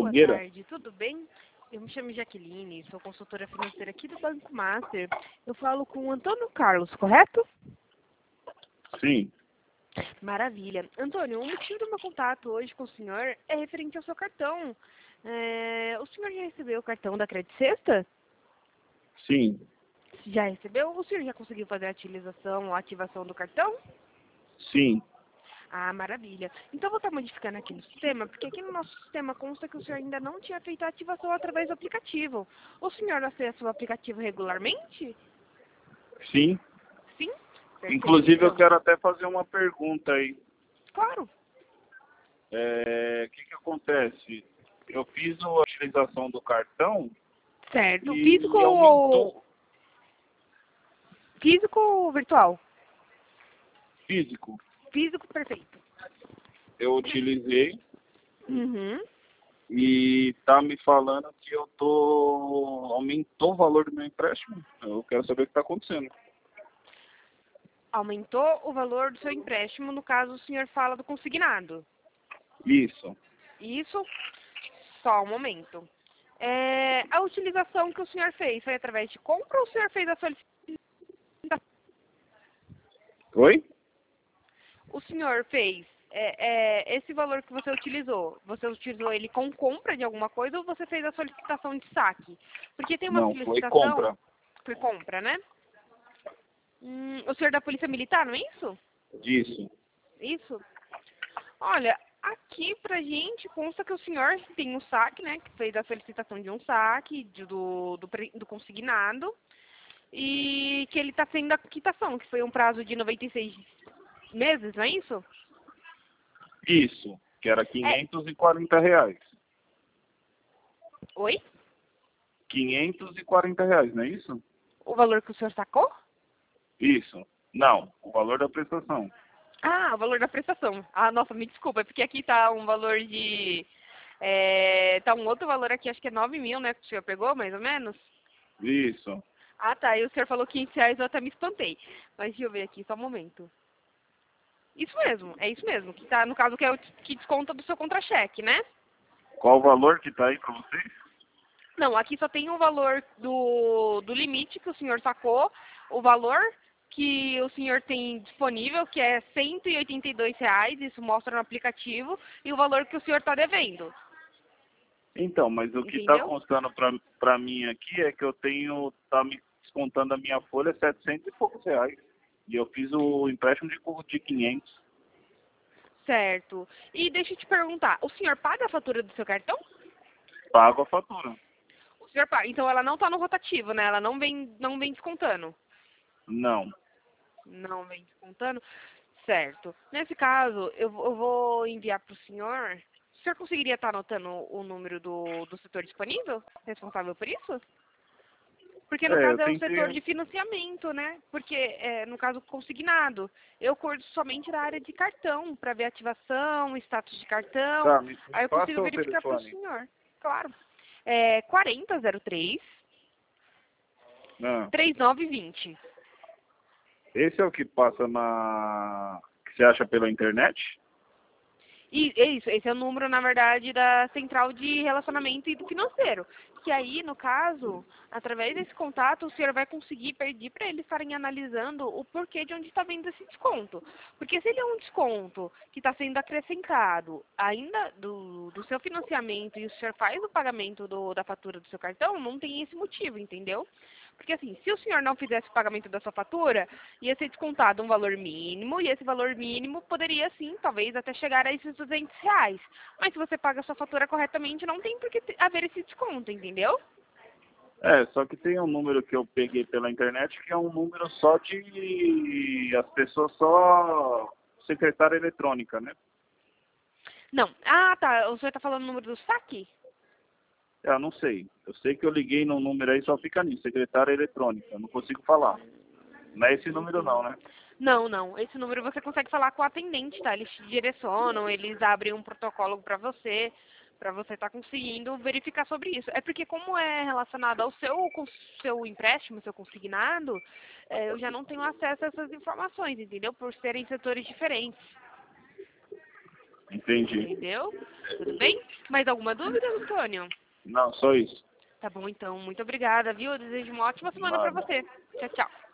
Boa Nogueira? tarde, tudo bem? Eu me chamo Jaqueline, sou consultora financeira aqui do Banco Master. Eu falo com o Antônio Carlos, correto? Sim, Maravilha. Antônio, o motivo do meu contato hoje com o senhor é referente ao seu cartão. O senhor já recebeu o cartão da Credit Sexta? sim, Já recebeu? O senhor já conseguiu fazer a utilização ou ativação do cartão? sim. Ah, maravilha. Então vou estar modificando aqui no sistema, porque aqui no nosso sistema consta que o senhor ainda não tinha feito a ativação através do aplicativo. O senhor acessa o aplicativo regularmente? Sim. Sim? Perfeito, Inclusive, eu então. quero até fazer uma pergunta aí. Claro. O que acontece? Eu fiz a utilização do cartão Certo. e aumentou Físico ou virtual? físico. Físico, perfeito. Eu utilizei Uhum. e tá me falando que aumentou o valor do meu empréstimo. Eu quero saber o que está acontecendo. Aumentou o valor do seu empréstimo, no caso o senhor fala do consignado. Isso. Isso, só um momento. A utilização que o senhor fez foi através de compra ou o senhor fez a solicitação? Oi? O senhor fez esse valor que você utilizou ele com compra de alguma coisa ou você fez a solicitação de saque? Porque tem uma Não, foi solicitação compra por compra, né? O senhor é da Polícia Militar, não é isso? disso. Isso? Olha, aqui pra gente consta que o senhor tem um saque, né? Que fez a solicitação de um saque do consignado e que ele está sendo a quitação, que foi um prazo de 96 meses, não é isso? Isso, que era É. R$ 540. Oi? R$ 540, não é isso? O valor que o senhor sacou? Isso. Não, o valor da prestação. Ah, o valor da prestação. Ah, nossa, me desculpa, é porque aqui tá um valor de... tá um outro valor aqui, acho que é 9 mil, né, que o senhor pegou, mais ou menos? Isso. Ah, tá, e o senhor falou R$ 500, eu até me espantei. Mas deixa eu ver aqui, só um momento. Isso mesmo, é isso mesmo, que tá, no caso, que é o que desconta do seu contra-cheque, né? Qual o valor que está aí para vocês? Não, aqui só tem o valor do limite que o senhor sacou, o valor que o senhor tem disponível, que é R$ 182, isso mostra no aplicativo, e o valor que o senhor está devendo, Então, mas o que está entendeu? constando para mim aqui é que tá me descontando a minha folha 700 e poucos reais. E eu fiz o empréstimo de 500. Certo. E deixa eu te perguntar, o senhor paga a fatura do seu cartão? Pago a fatura. O senhor paga, então ela não está no rotativo, né? Ela não vem descontando. Não. Não vem descontando? Certo. Nesse caso, eu vou enviar para o senhor. O senhor conseguiria estar anotando o número do setor disponível? Responsável por isso? Porque no Eu caso é o setor tentei. de financiamento, né? Porque, no caso, consignado. Eu cuido somente da área de cartão, para ver ativação, status de cartão. Tá, me Aí eu passa consigo o verificar para o telefone. senhor. Claro. 4003 Ah, 3920. esse é o que passa na. Que você acha pela internet? E é isso, esse é o número, na verdade, da central de relacionamento e do financeiro. Que aí, no caso, através desse contato, o senhor vai conseguir pedir para eles estarem analisando o porquê de onde está vindo esse desconto. Porque se ele é um desconto que está sendo acrescentado ainda do seu financiamento e o senhor faz o pagamento da fatura do seu cartão, não tem esse motivo, entendeu? Porque assim, se o senhor não fizesse o pagamento da sua fatura, ia ser descontado um valor mínimo, e esse valor mínimo poderia sim, talvez até chegar a esses R$ 200. Mas se você paga a sua fatura corretamente, não tem por que haver esse desconto, entendeu? Só que tem um número que eu peguei pela internet que é um número só de as pessoas só secretária eletrônica, né? Não. Ah, tá. O senhor está falando o número do saque? Eu não sei. Eu sei que eu liguei no número aí, só fica nisso, secretária eletrônica. Eu não consigo falar. Não é esse número não, Entendi. né? Não, não. Esse número você consegue falar com o atendente, tá? Eles te direcionam, eles abrem um protocolo para você estar conseguindo verificar sobre isso. É porque como é relacionado ao seu empréstimo, seu consignado, eu já não tenho acesso a essas informações, entendeu? Por serem setores diferentes. Entendi. Entendeu? Tudo bem? Mais alguma dúvida, Antônio? Não, só isso. Tá bom, então. Muito obrigada, viu? Eu desejo uma ótima semana pra Nada. você. Tchau, tchau.